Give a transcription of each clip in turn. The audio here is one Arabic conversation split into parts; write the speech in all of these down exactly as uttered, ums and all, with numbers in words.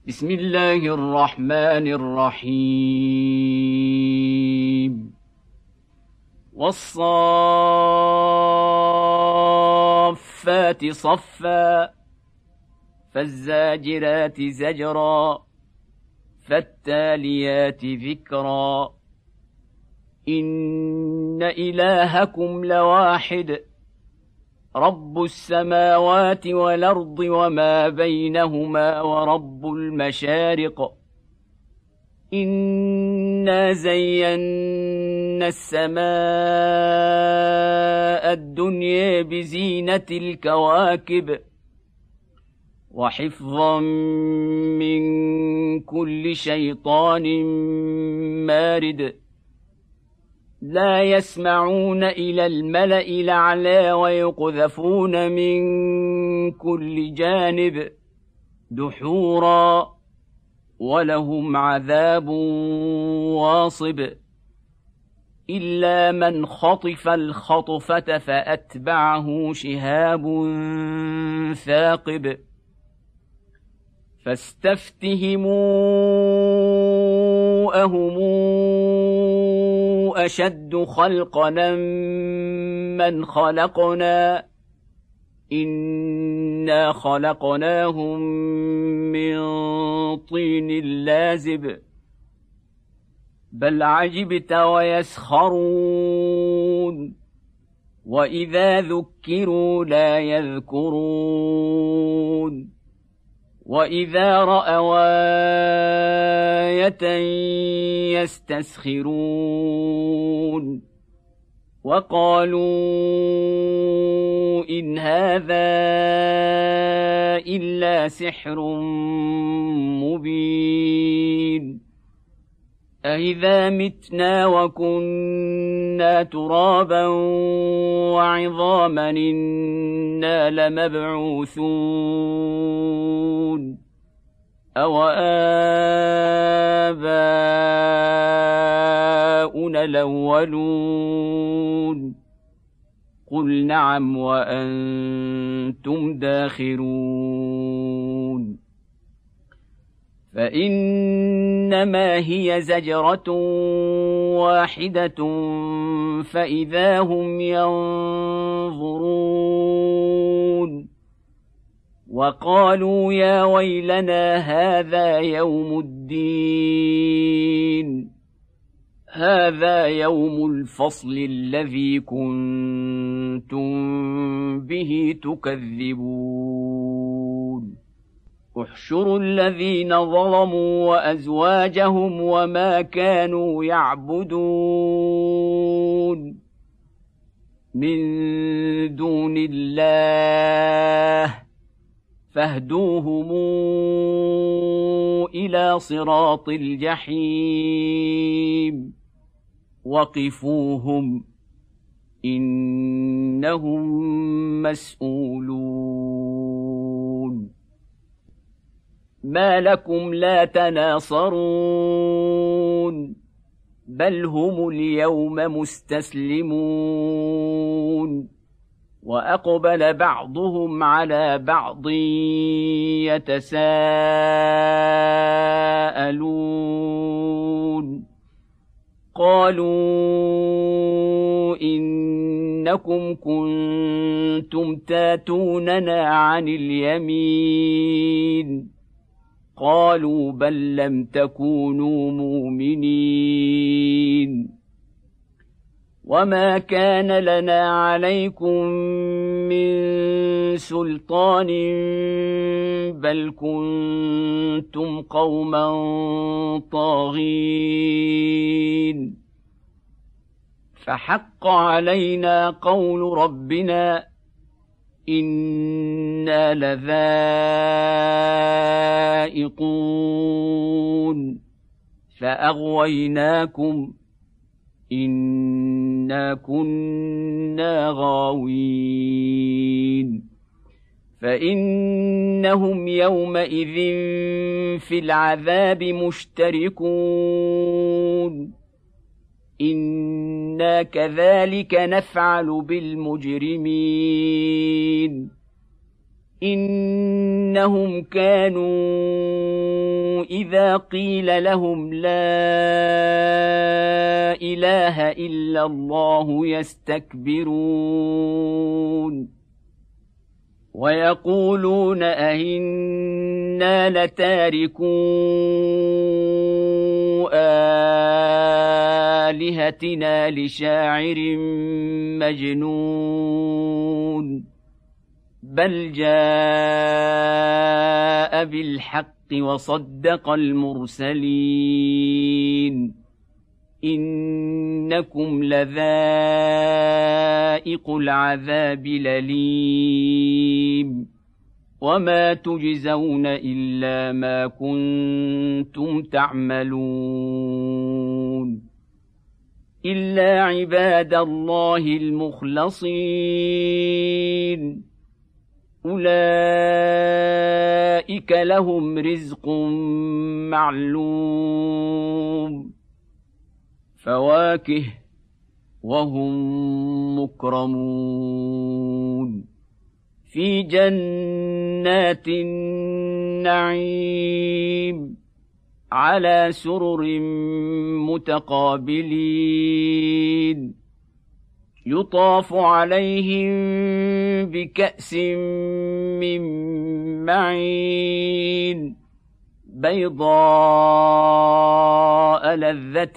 بسم الله الرحمن الرحيم والصافات صفا فالزاجرات زجرا فالتاليات ذكرا إن إلهكم لواحد رب السماوات والأرض وما بينهما ورب المشارق إنا زينا السماء الدنيا بزينة الكواكب وحفظا من كل شيطان مارد لا يسمعون إلى الملأ الأعلى ويقذفون من كل جانب دحورا ولهم عذاب واصب إلا من خطف الخطفة فأتبعه شهاب ثاقب فاستفتهموا أهم أشد خلقنا من خلقنا إنا خلقناهم من طين لازب بل عجبت ويسخرون وإذا ذكروا لا يذكرون وإذا رأوا آية يستسخرون وقالوا إن هذا إلا سحر مبين أإذا متنا وكنا ترابا وعظاما إنا لمبعوثون أو آباؤنا الأولون قل نعم وأنتم داخرون فإنما هي زجرة واحدة فإذا هم ينظرون وقالوا يا ويلنا هذا يوم الدين هذا يوم الفصل الذي كنتم به تكذبون احشروا الذين ظلموا وأزواجهم وما كانوا يعبدون من دون الله فاهدوهم إلى صراط الجحيم وقفوهم إنهم مسؤولون ما لكم لا تناصرون بل هم اليوم مستسلمون وأقبل بعضهم على بعض يتساءلون قالوا إنكم كنتم تاتوننا عن اليمين قالوا بل لم تكونوا مؤمنين وما كان لنا عليكم من سلطان بل كنتم قوما طاغين فحق علينا قول ربنا إنا لذائقون فأغويناكم إنا كنا غاوين فإنهم يومئذ في العذاب مشتركون إنا كذلك نفعل بالمجرمين إنهم كانوا إذا قيل لهم لا إله إلا الله يستكبرون ويقولون أئنا لتاركو آلهتنا لشاعر مجنون بل جاء بالحق وصدق المرسلين إنكم لذائق العذاب الأليم وما تجزون إلا ما كنتم تعملون إلا عباد الله المخلصين أولئك لهم رزق معلوم فواكه وهم مكرمون في جنات النعيم على سرر متقابلين يطاف عليهم بكأس من معين بيضاء لذة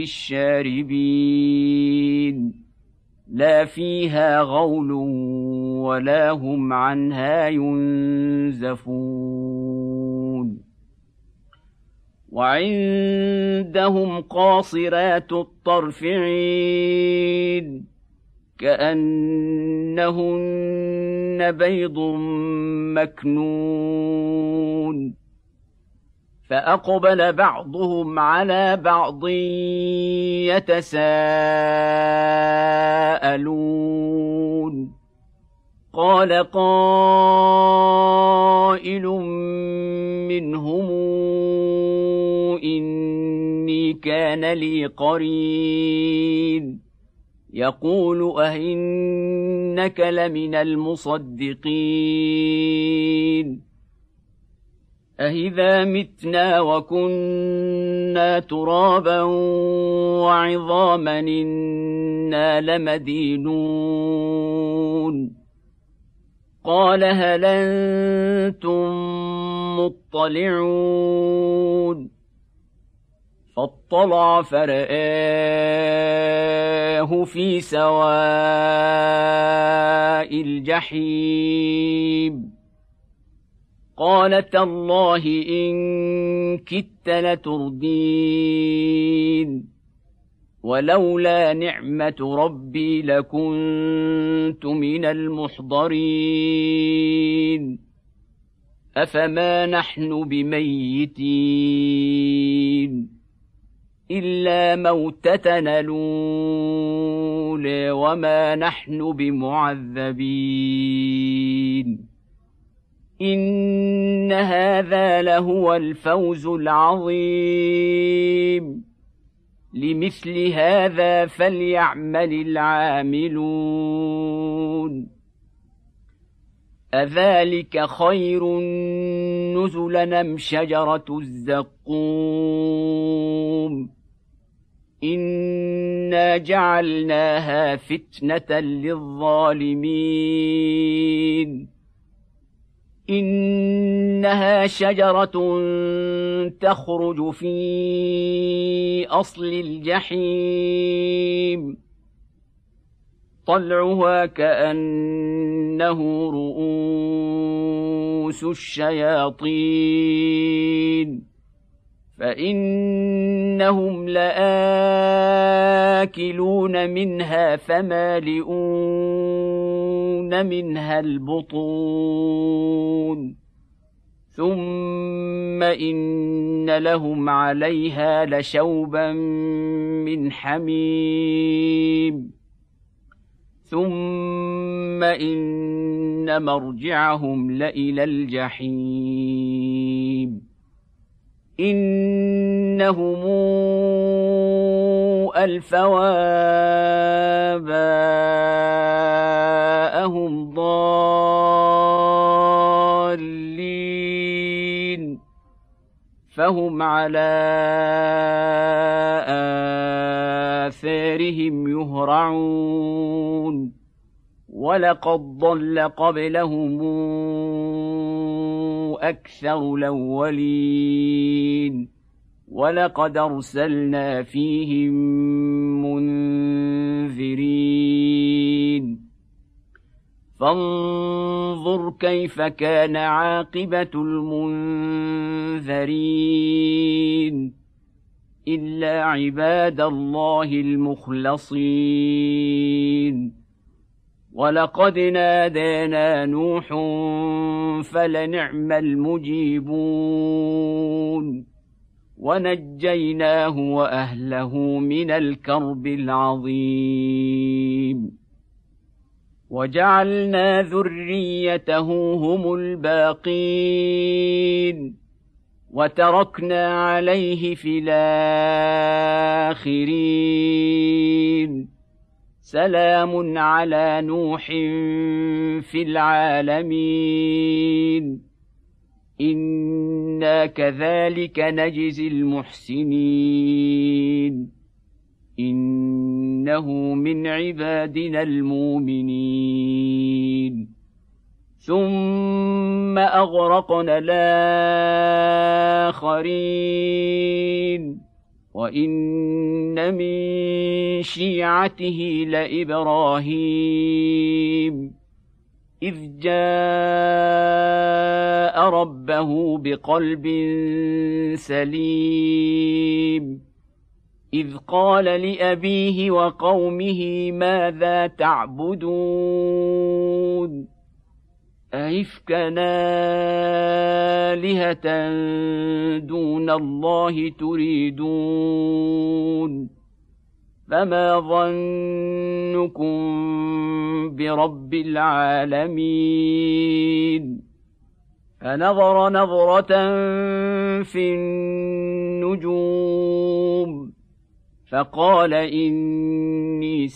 للشاربين لا فيها غول ولا هم عنها ينزفون وعندهم قاصرات الطرف عين كأنهن بيض مكنون فأقبل بعضهم على بعض يتساءلون قال قائل منهم إني كان لي قرين يقول أئنك لمن المصدقين أإذا متنا وكنا ترابا وعظاما إنا لمدينون قال هل أنتم مطلعون فاطلع فرآه في سواء الجحيم قال تالله إن كدت لتردين ولولا نعمة ربي لكنت من المحضرين أفما نحن بميتين إلا موتتنا الأولى وما نحن بمعذبين إن هذا لهو الفوز العظيم لمثل هذا فليعمل العاملون أذلك خير نزلا أم شجرة الزقوم إنا جعلناها فتنة للظالمين إنها شجرة تخرج في أصل الجحيم طلعها كأنه رؤوس الشياطين فإنهم لآكلون منها فمالئون منها البطون ثم إن لهم عليها لشوبا من حميم ثم إن مرجعهم لإلى الجحيم إنهم ألفوا آباءهم ضالين فهم على آثارهم يهرعون ولقد ضل قبلهم أكثر الأولين ولقد أرسلنا فيهم منذرين فانظر كيف كان عاقبة المنذرين إلا عباد الله المخلصين ولقد نادانا نوح فلنعم المجيبون ونجيناه وأهله من الكرب العظيم وجعلنا ذريته هم الباقين وتركنا عليه في الآخرين سلام على نوح في العالمين إنا كذلك نجزي المحسنين إنه من عبادنا المؤمنين ثم أغرقنا الآخرين وإن من شيعته لإبراهيم إذ جاء ربه بقلب سليم إذ قال لأبيه وقومه ماذا تعبدون أئفكا آلهة دون الله تريدون فما ظنكم برب العالمين فنظر نظرة في النجوم فقال إني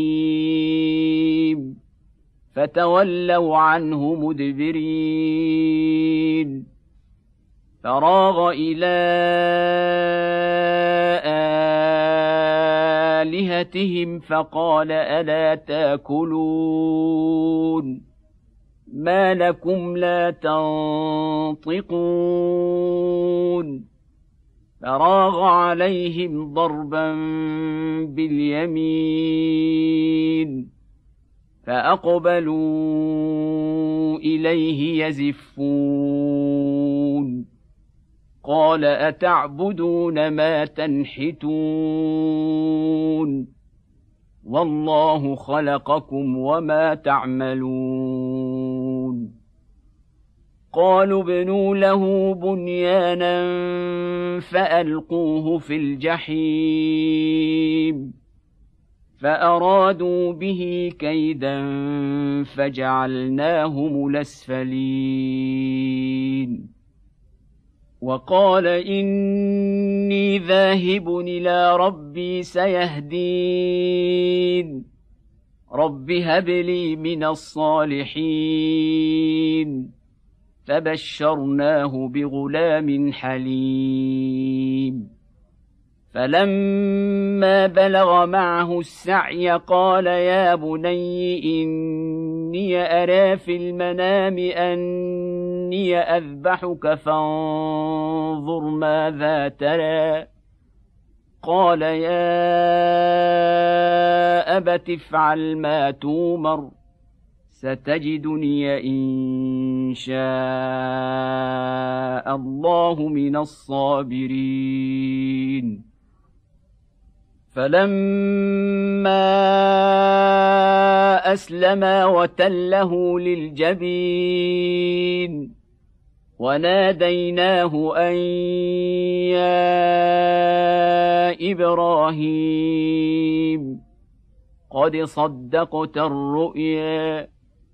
سقيم فتولوا عنه مدبرين فراغ إلى آلهتهم فقال ألا تأكلون ما لكم لا تنطقون فراغ عليهم ضربا باليمين فأقبلوا إليه يزفون قال أتعبدون ما تنحتون والله خلقكم وما تعملون قالوا ابنوا له بنيانا فألقوه في الجحيم فأرادوا به كيدا فجعلناهم الأسفلين وقال إني ذاهب إلى ربي سيهدين رب هب لي من الصالحين فبشرناه بغلام حليم فلما بلغ معه السعي قال يا بني إني أرى في المنام أني أذبحك فانظر ماذا ترى قال يا أبت افعل ما تومر ستجدني إن شاء الله من الصابرين فلما أسلما وتله للجبين وناديناه أن يا إبراهيم قد صدقت الرؤيا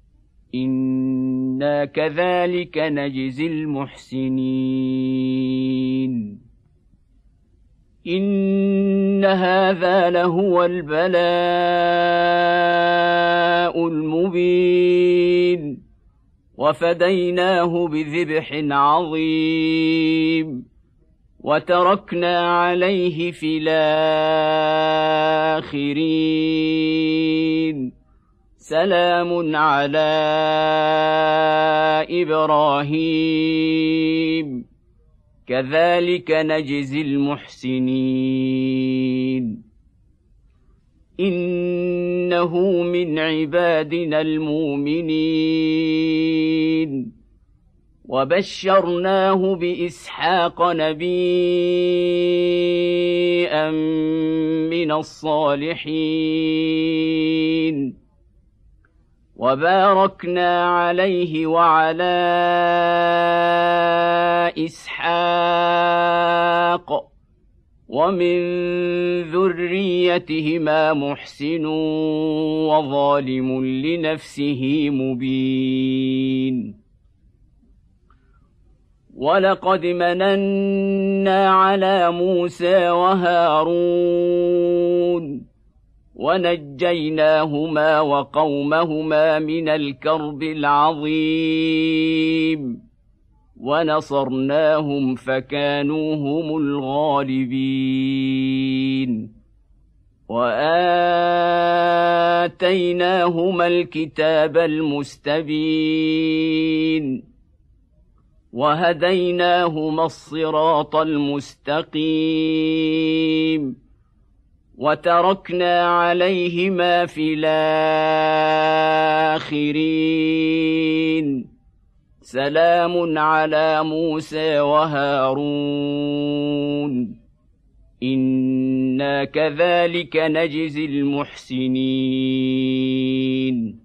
إنا كذلك نجزي المحسنين إن هذا لهو البلاء المبين وفديناه بذبح عظيم وتركنا عليه في الآخرين سلام على إبراهيم كذلك نجزي المحسنين إنه من عبادنا المؤمنين وبشرناه بإسحاق نبيا من الصالحين وباركنا عليه وعلى إسحاق ومن ذريتهما محسن وظالم لنفسه مبين ولقد مننا على موسى وهارون ونجيناهما وقومهما من الكرب العظيم ونصرناهم فكانوا هم الغالبين وآتيناهما الكتاب المستبين وهديناهما الصراط المستقيم وتركنا عليهما في الآخرين سلام على موسى وهارون إنا كذلك نجزي المحسنين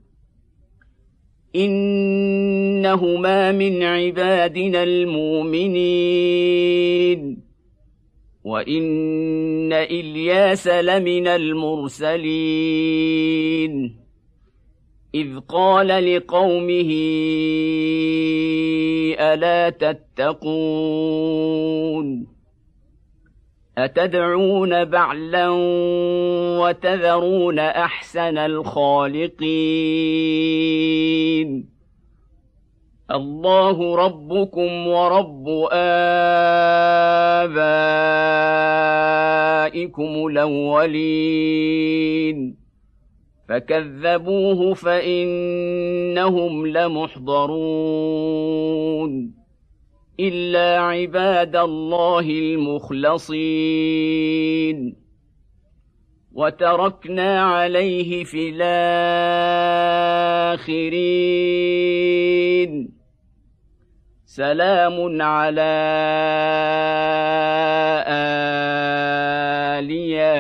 إنهما من عبادنا المؤمنين وإن إلياس لمن المرسلين إذ قال لقومه ألا تتقون أتدعون بعلا وتذرون أحسن الخالقين الله ربكم ورب آبائكم الأولين فكذبوه فإنهم لمحضرون إلا عباد الله المخلصين وتركنا عليه في الآخرين سلام على آل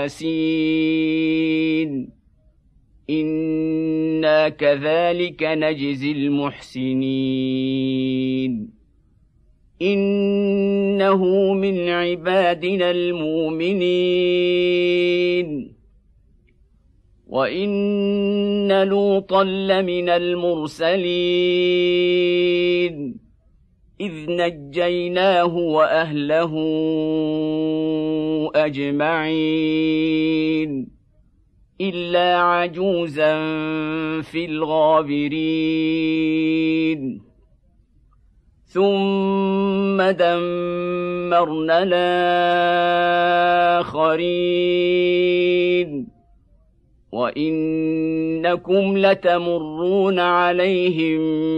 ياسين إنا كذلك نجزي المحسنين إنه من عبادنا المؤمنين وإن لوطا لمن المرسلين إذ نجيناه وأهله أجمعين إلا عجوزا في الغابرين ثم دمرنا الآخرين وإنكم لتمرون عليهم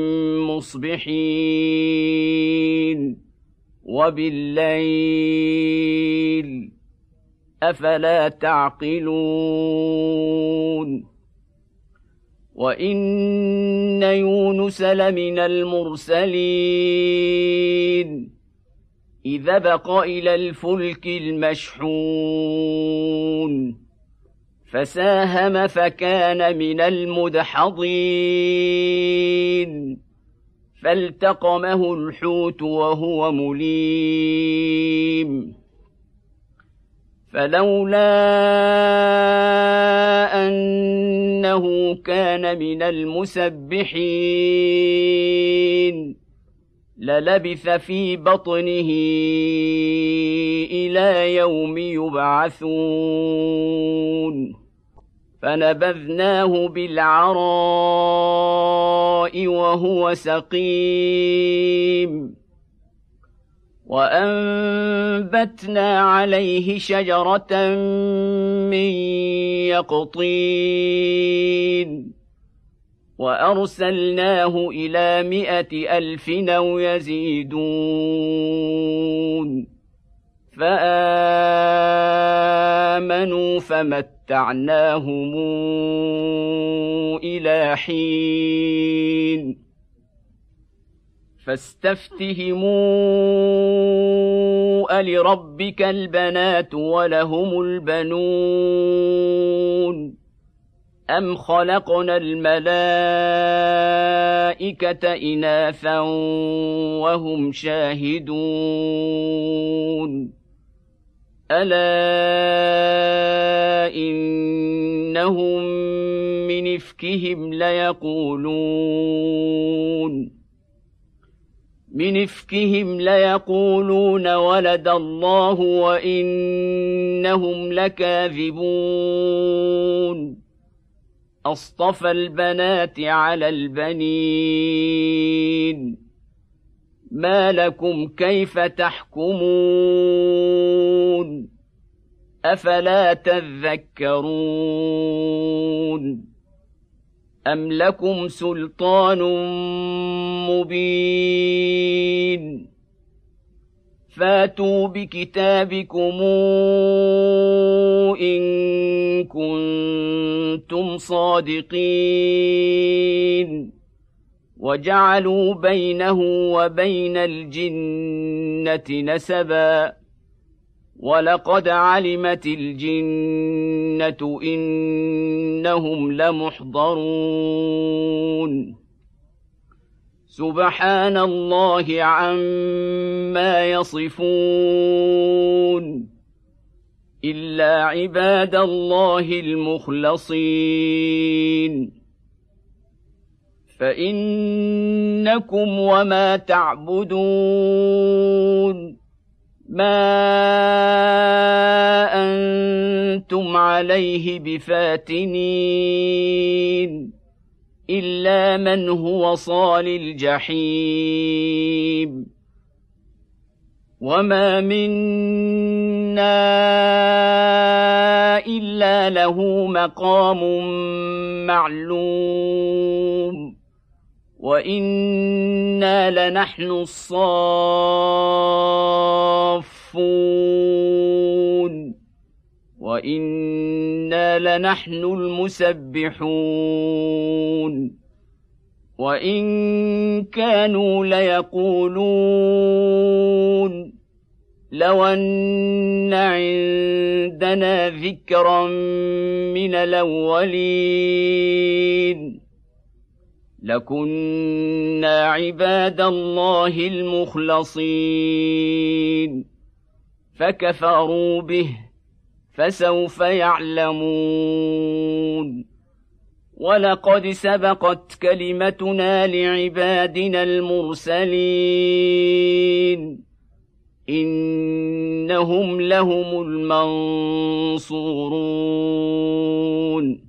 مصبحين وبالليل أفلا تعقلون وإن يونس لمن المرسلين إذ أبق إلى الفلك المشحون فساهم فكان من المدحضين فالتقمه الحوت وهو مليم فلولا أنه كان من المسبحين للبث في بطنه إلى يوم يبعثون فنبذناه بالعراء وهو سقيم وأنبتنا عليه شجرة من يقطين وأرسلناه إلى مائة ألف أو يزيدون فآمنوا فمتعناهم إلى حين فاستفتهموا ألربك البنات ولهم البنون أم خلقنا الملائكة إناثا وهم شاهدون ألا إنهم من إفكهم ليقولون من إفكهم ليقولون ولد الله وإنهم لكاذبون أصطفى البنات على البنين ما لكم كيف تحكمون أفلا تذكرون أم لكم سلطان مبين فاتوا بكتابكم إن كنتم صادقين وجعلوا بينه وبين الجنة نسبا ولقد علمت الجنة إنهم لمحضرون سبحان الله عما يصفون إلا عباد الله المخلصين فإنكم وما تعبدون ما أنتم عليه بفاتنين إلا من هو صال الجحيم وما منا إلا له مقام معلوم وإنا لنحن الصافون وإنا لنحن المسبحون وإن كانوا ليقولون لو أن عندنا ذكرا من الأولين لكنا عباد الله المخلصين فكفروا به فسوف يعلمون ولقد سبقت كلمتنا لعبادنا المرسلين إنهم لهم المنصورون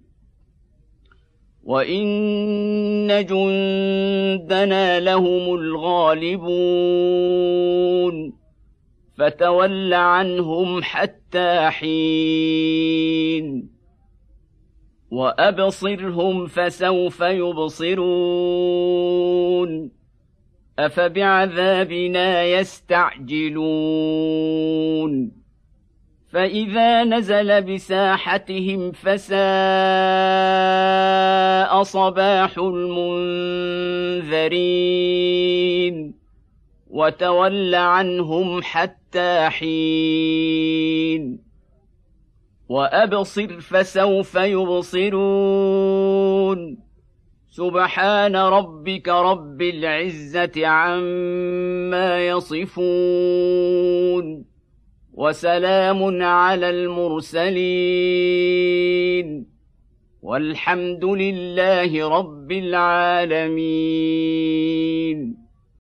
وإن جندنا لهم الغالبون فتول عنهم حتى حين وأبصرهم فسوف يبصرون أفبعذابنا يستعجلون فإذا نزل بساحتهم فساء صباح المنذرين وتول عنهم حتى حين وأبصر فسوف يبصرون سبحان ربك رب العزة عما يصفون وسلام على المرسلين والحمد لله رب العالمين.